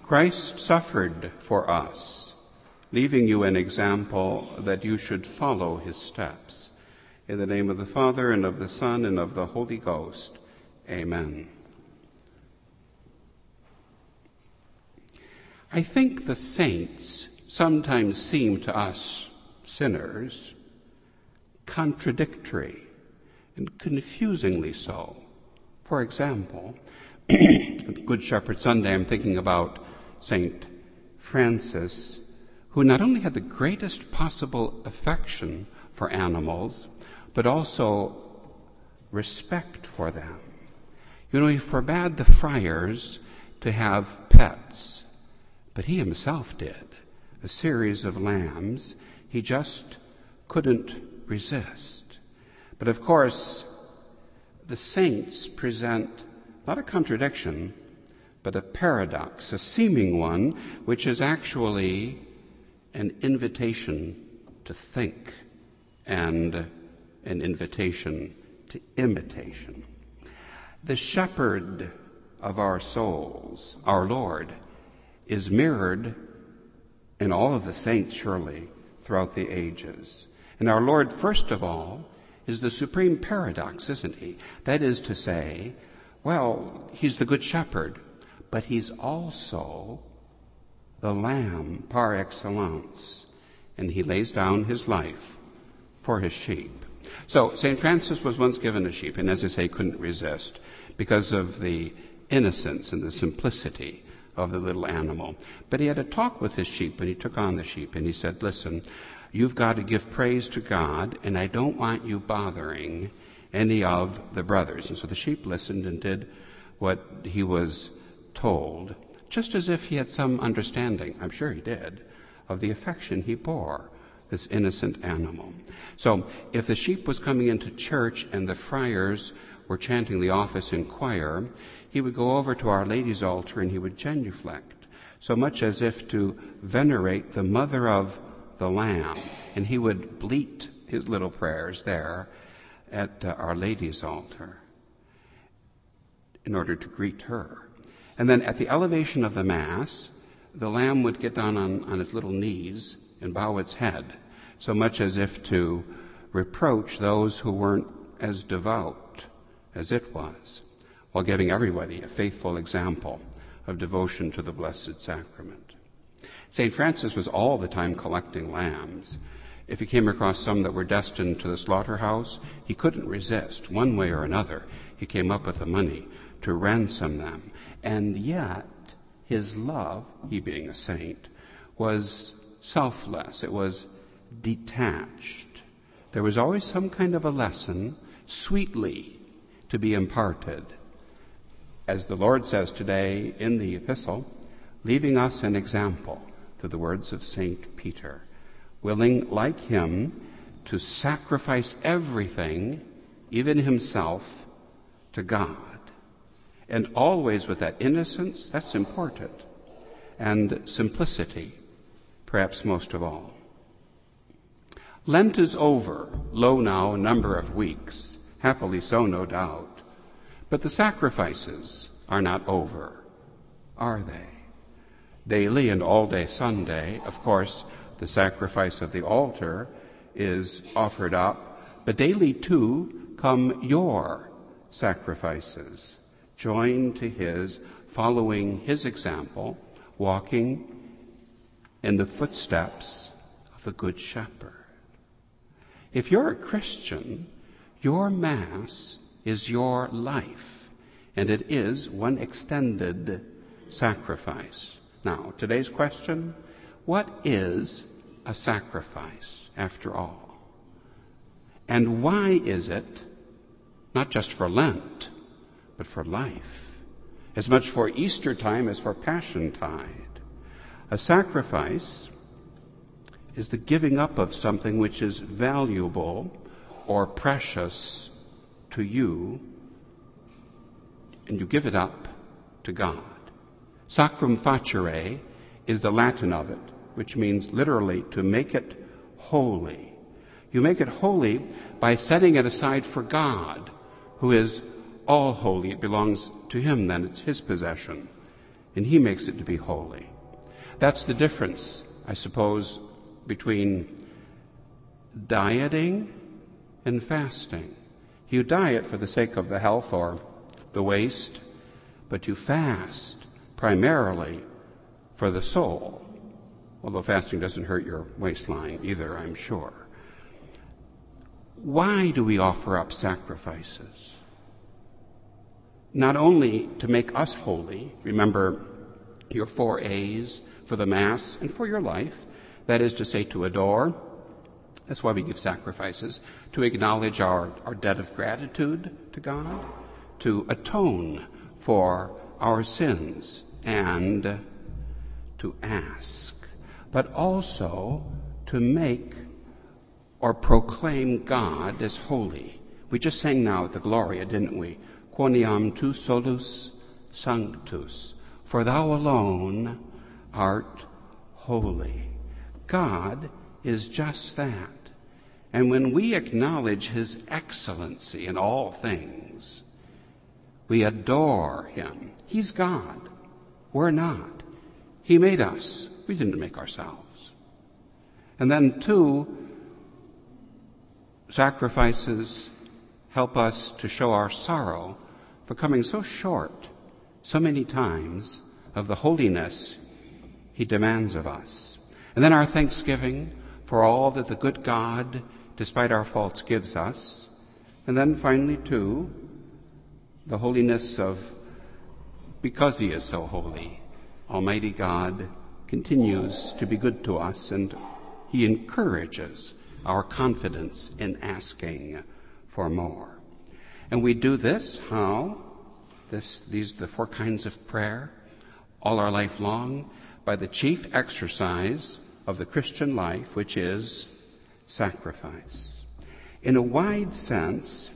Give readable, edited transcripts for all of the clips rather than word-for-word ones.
Christ suffered for us, leaving you an example that you should follow his steps. In the name of the Father, and of the Son, and of the Holy Ghost. Amen. I think the saints sometimes seem to us, sinners, contradictory and confusingly so. For example, Good Shepherd Sunday, I'm thinking about St. Francis, who not only had the greatest possible affection for animals, but also respect for them. You know, he forbade the friars to have pets, but he himself did. A series of lambs. He just couldn't resist. But of course, the saints present not a contradiction, but a paradox, a seeming one, which is actually an invitation to think and an invitation to imitation. The shepherd of our souls, our Lord, is mirrored in all of the saints, surely, throughout the ages. And our Lord, first of all, is the supreme paradox, isn't he? That is to say, well, he's the good shepherd, but he's also the lamb par excellence, and he lays down his life for his sheep. So St. Francis was once given a sheep, and as I say, couldn't resist because of the innocence and the simplicity of the little animal. But he had a talk with his sheep when he took on the sheep, and he said, listen, you've got to give praise to God, and I don't want you bothering any of the brothers. And so the sheep listened and did what he was told, just as if he had some understanding, I'm sure he did, of the affection he bore this innocent animal. So if the sheep was coming into church and the friars were chanting the office in choir, he would go over to Our Lady's altar and he would genuflect, so much as if to venerate the mother of the Lamb, and he would bleat his little prayers there at Our Lady's altar in order to greet her. And then at the elevation of the Mass, the Lamb would get down on its little knees and bow its head, so much as if to reproach those who weren't as devout as it was, while giving everybody a faithful example of devotion to the Blessed Sacrament. St. Francis was all the time collecting lambs. If he came across some that were destined to the slaughterhouse, he couldn't resist. One way or another, he came up with the money to ransom them. And yet, his love, he being a saint, was selfless. It was detached. There was always some kind of a lesson, sweetly, to be imparted. As the Lord says today in the epistle, leaving us an example through the words of St. Peter, willing, like him, to sacrifice everything, even himself, to God. And always with that innocence, that's important, and simplicity, perhaps most of all. Lent is over, lo now, a number of weeks, happily so, no doubt. But the sacrifices are not over, are they? Daily and all-day Sunday, of course, the sacrifice of the altar is offered up, but daily, too, come your sacrifices, joined to his, following his example, walking in the footsteps of the Good Shepherd. If you're a Christian, your Mass is your life, and it is one extended sacrifice. Now, today's question, what is a sacrifice, after all? And why is it, not just for Lent, but for life, as much for Easter time as for Passiontide? A sacrifice is the giving up of something which is valuable or precious to you, and you give it up to God. Sacrum facere is the Latin of it, which means literally to make it holy. You make it holy by setting it aside for God, who is all holy. It belongs to him then. It's his possession. and he makes it to be holy. That's the difference, I suppose, between dieting and fasting. You diet for the sake of the health or the waist, but you fast primarily for the soul, although fasting doesn't hurt your waistline either, I'm sure. Why do we offer up sacrifices? Not only to make us holy, remember your 4 A's for the Mass and for your life, that is to say, to adore. That's why we give sacrifices, to acknowledge our debt of gratitude to God, to atone for our sins, and to ask, but also to make or proclaim God as holy. We just sang now at the Gloria, didn't we? Quoniam tu solus sanctus, for thou alone art holy. God is just that. And when we acknowledge his excellency in all things, we adore him. He's God. We're not. He made us. We didn't make ourselves. And then 2, sacrifices help us to show our sorrow for coming so short so many times of the holiness he demands of us. And then our thanksgiving for all that the good God, despite our faults, gives us. And then finally, too, the holiness of, because he is so holy, Almighty God continues to be good to us, and he encourages our confidence in asking for more. And we do this, how? These the 4 kinds of prayer, all our life long, by the chief exercise of the Christian life, which is sacrifice. In a wide sense,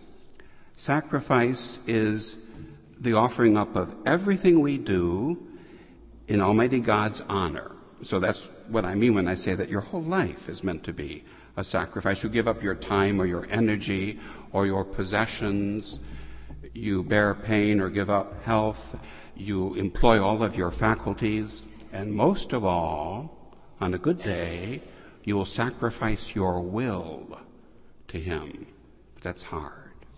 sacrifice is the offering up of everything we do in Almighty God's honor. So that's what I mean when I say that your whole life is meant to be a sacrifice. You give up your time or your energy or your possessions. You bear pain or give up health. You employ all of your faculties. And most of all, on a good day, you will sacrifice your will to him. But that's hard.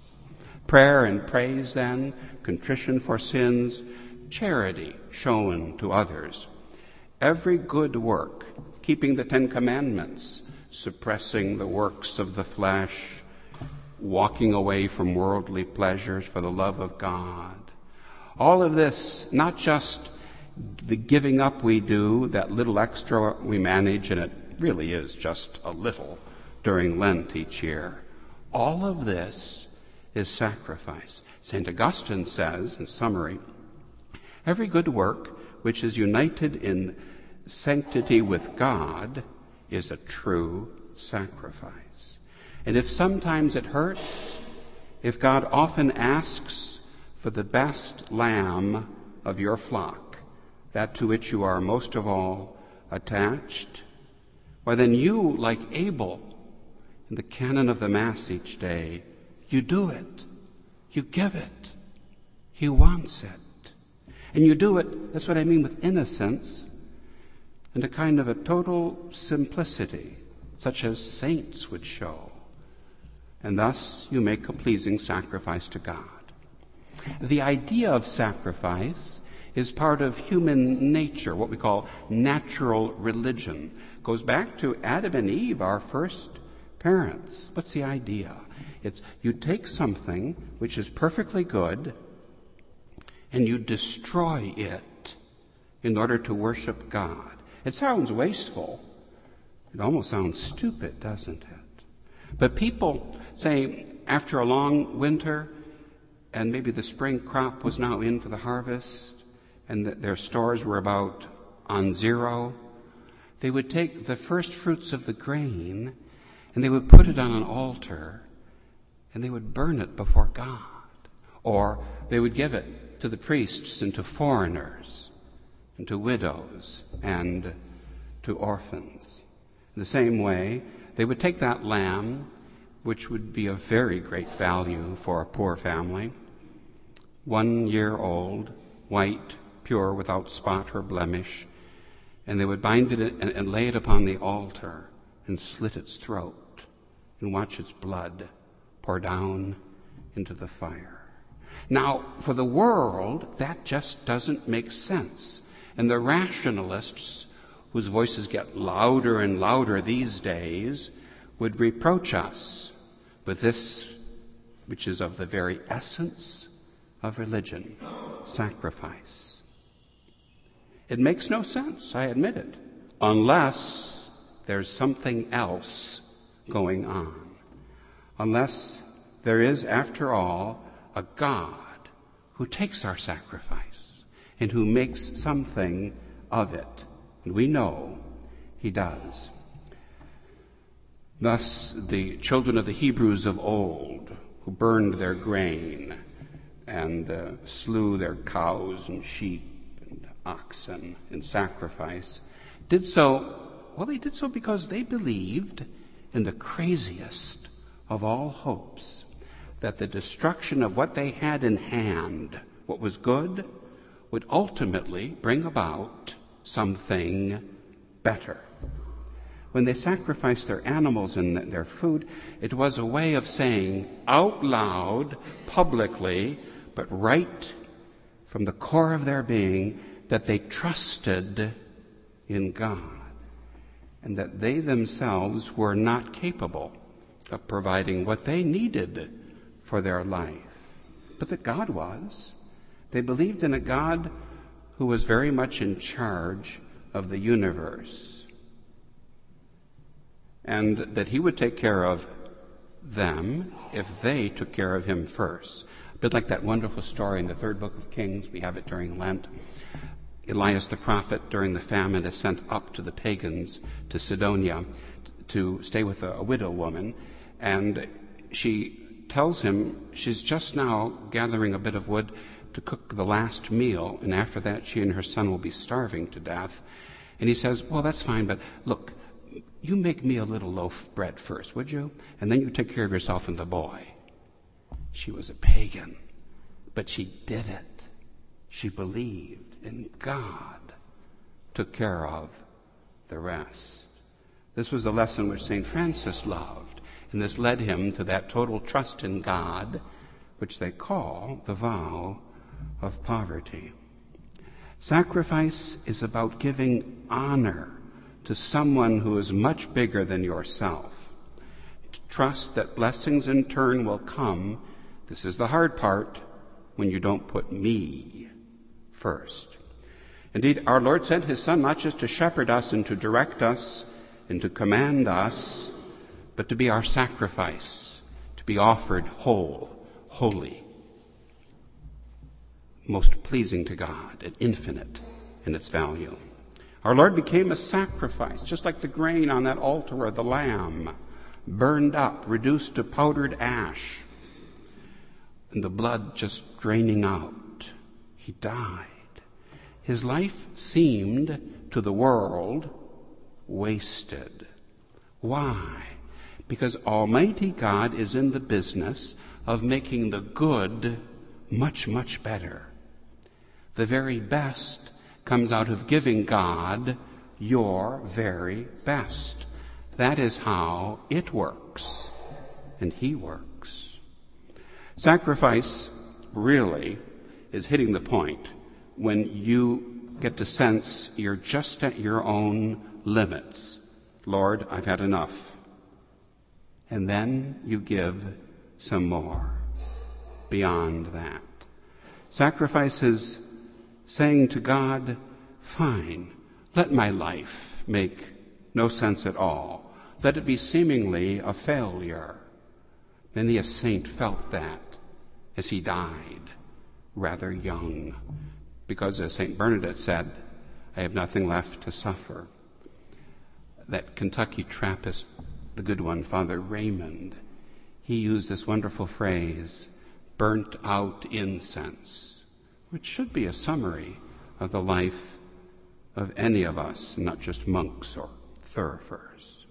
Prayer and praise, then, contrition for sins, charity shown to others, every good work, keeping the 10 Commandments, suppressing the works of the flesh, walking away from worldly pleasures for the love of God. All of this, not just the giving up we do, that little extra we manage, and it really is just a little during Lent each year. All of this is sacrifice. St. Augustine says, in summary, every good work which is united in sanctity with God is a true sacrifice. And if sometimes it hurts, if God often asks for the best lamb of your flock, that to which you are most of all attached, why then you, like Abel in the canon of the Mass each day, you do it. You give it. He wants it. And you do it, that's what I mean with innocence, and a kind of a total simplicity, such as saints would show. And thus you make a pleasing sacrifice to God. The idea of sacrifice is part of human nature, what we call natural religion. It goes back to Adam and Eve, our first parents. What's the idea? It's you take something which is perfectly good and you destroy it in order to worship God. It sounds wasteful. It almost sounds stupid, doesn't it? But people say after a long winter and maybe the spring crop was now in for the harvest and their stores were about on zero, they would take the first fruits of the grain and they would put it on an altar and they would burn it before God. Or they would give it to the priests and to foreigners and to widows and to orphans. In the same way, they would take that lamb, which would be of very great value for a poor family, 1 year old, white, pure, without spot or blemish, and they would bind it and lay it upon the altar and slit its throat and watch its blood pour down into the fire. Now, for the world, that just doesn't make sense. And the rationalists, whose voices get louder and louder these days, would reproach us with this, which is of the very essence of religion, sacrifice. It makes no sense, I admit it, unless there's something else going on. Unless there is, after all, a God who takes our sacrifice and who makes something of it. And we know he does. Thus, the children of the Hebrews of old, who burned their grain and slew their cows and sheep and oxen in sacrifice, did so because they believed in the craziest of all hopes, that the destruction of what they had in hand, what was good, would ultimately bring about something better. When they sacrificed their animals and their food, it was a way of saying out loud, publicly, but right from the core of their being, that they trusted in God and that they themselves were not capable of providing what they needed for their life, but that God was. They believed in a God who was very much in charge of the universe, and that he would take care of them if they took care of him first. A bit like that wonderful story in the 3rd book of Kings. We have it during Lent. Elias the prophet, during the famine, is sent up to the pagans, to Sidonia, to stay with a widow woman, and she tells him she's just now gathering a bit of wood to cook the last meal, and after that she and her son will be starving to death. And he says, well, that's fine, but look, you make me a little loaf of bread first, would you? And then you take care of yourself and the boy. She was a pagan, but she did it. She believed, and God took care of the rest. This was a lesson which St. Francis loved, and this led him to that total trust in God, which they call the vow of poverty. Sacrifice is about giving honor to someone who is much bigger than yourself. To trust that blessings in turn will come. This is the hard part, when you don't put me first. Indeed, our Lord sent his Son not just to shepherd us and to direct us and to command us, but to be our sacrifice, to be offered whole, holy, most pleasing to God, and infinite in its value. Our Lord became a sacrifice, just like the grain on that altar of the lamb, burned up, reduced to powdered ash, and the blood just draining out. He died. His life seemed to the world wasted. Why? Because Almighty God is in the business of making the good much, much better. The very best comes out of giving God your very best. That is how it works, and he works. Sacrifice really is hitting the point when you get to sense you're just at your own limits. Lord, I've had enough. And then you give some more beyond that. Sacrifice is saying to God, fine, let my life make no sense at all. Let it be seemingly a failure. Many a saint felt that as he died rather young, because as St. Bernadette said, I have nothing left to suffer. That Kentucky Trappist, the good one, Father Raymond, he used this wonderful phrase, burnt out incense, which should be a summary of the life of any of us, not just monks or thurifers.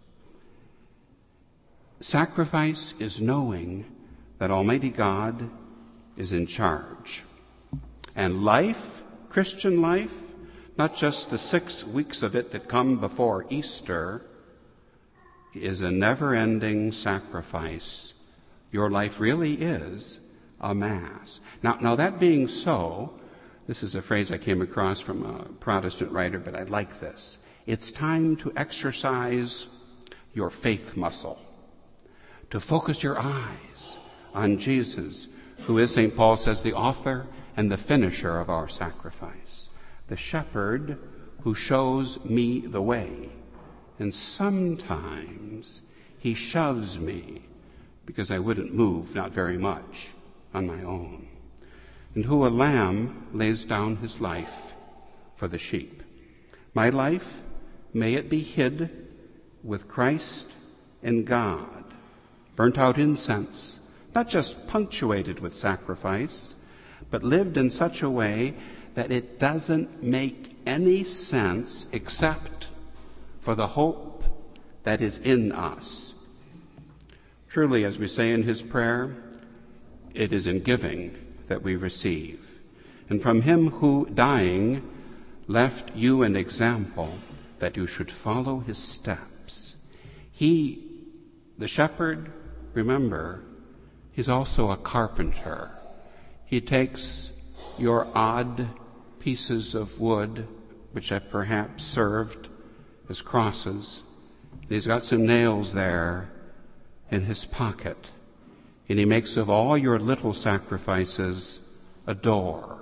Sacrifice is knowing that Almighty God is in charge, and life Christian life, not just the 6 weeks of it that come before Easter, is a never-ending sacrifice. Your life really is a Mass. Now that being so, this is a phrase I came across from a Protestant writer, but I like this. It's time to exercise your faith muscle, to focus your eyes on Jesus, who is, St. Paul says, the author and the finisher of our sacrifice, the shepherd who shows me the way. And sometimes he shoves me because I wouldn't move, not very much, on my own. And who a lamb lays down his life for the sheep. My life, may it be hid with Christ and God, burnt out incense, not just punctuated with sacrifice, but lived in such a way that it doesn't make any sense except for the hope that is in us. Truly, as we say in his prayer, it is in giving that we receive. And from him who, dying, left you an example that you should follow his steps. He, the shepherd, remember, he's also a carpenter. He takes your odd pieces of wood, which have perhaps served as crosses, and he's got some nails there in his pocket, and he makes of all your little sacrifices a door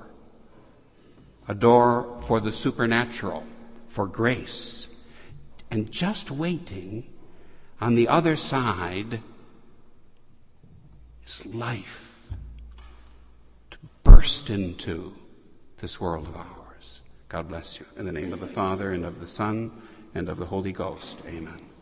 for the supernatural, for grace, and just waiting on the other side is life to burst into this world of ours. God bless you. In the name of the Father, and of the Son, and of the Holy Ghost. Amen.